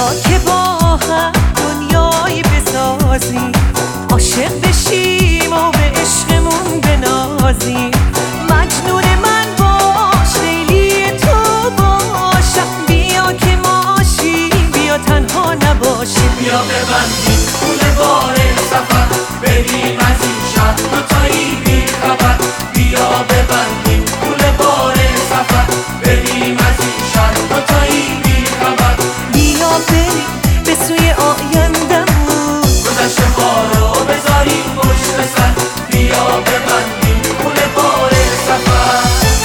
که با هم دنیایی بسازیم، عاشق بشیم و به عشقمون بنازیم. مجنون من باش، لیلی تو باشم، بیا که ماشیم، بیا تنها نباشیم. بیا ببندیم پول بار سفر، بریم از این شهر دوتایی بی خبر. بیا ببندیم پول بار سفر، بریم از این شهر دوتایی بی خبر. بیا بریم به سوی آیندمون، گذشته ها رو بذاریم پشت سر. بیا ببندیم پول بار سفر.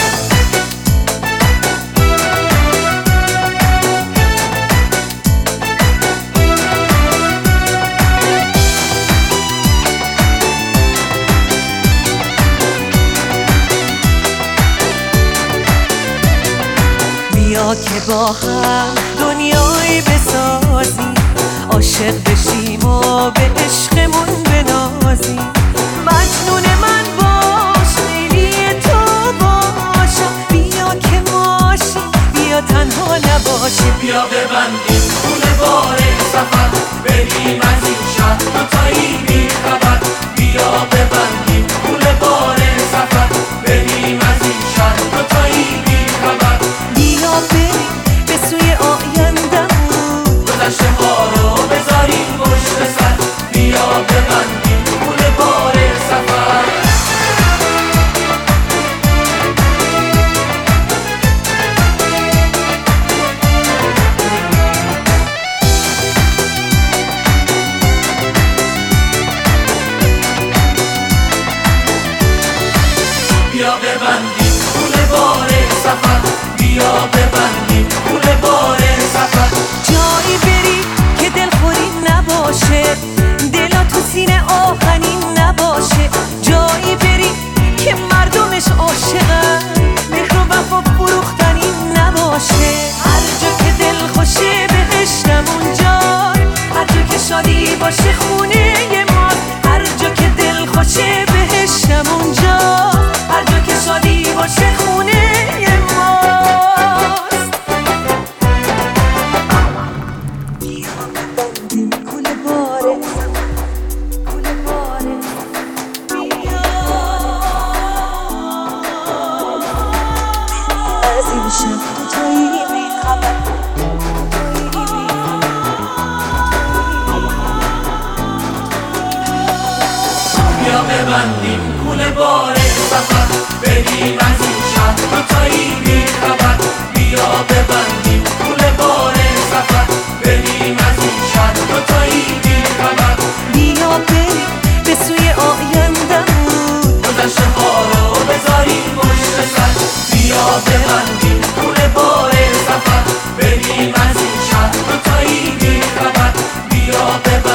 بیا که با هم دنیایی بسازیم، عاشق بشیم و به عشقمون بنازیم. مجنون من باش، لیلی تو باشم، بیا که ماشیم، بیا تنها نباشیم. بیا ببندیم پول بار سفر، بریم از این شهر دوتایی بی خبر. بیا ببندیم پول بار سفر، بریم از این شهر دوتایی بی خبر. بیا بریم به سوی آیندمون، گذشته ها رو بذاریم پشت سر. بیا ببندیم پول بار سفر. بیا ببندیم پول بار سفر، بیا ببندیم پول بار سفر. جایی بری که دلخوری نباشه، دلا تو سینه آهنین نباشه. جایی بری که مردمش عاشقن، مهر و وفا فروختنی نباشه. هر جا که دل خوشه بهشتم اونجا، هر جا که شادی باشه خونه ما. هر جا که دل خوشه بهشتم اونجا، هر جا که شادی باشه خونه ماست. بیا ببندیم کوله باره، کوله باره، بیا از این شب دوتایی بی خبر. بیا ببندیم پول بار سفر، بریم از این شهر دوتایی بی خبر. بیا ببندیم پول بار سفر، بریم از این شهر دوتایی بی خبر. بیا بریم به سوی آیندمون، گذشته ها رو بذاریم پشت سر. بیا ببندیم پول بار سفر، بریم از این شهر دوتایی بی خبر. بیا ببندیم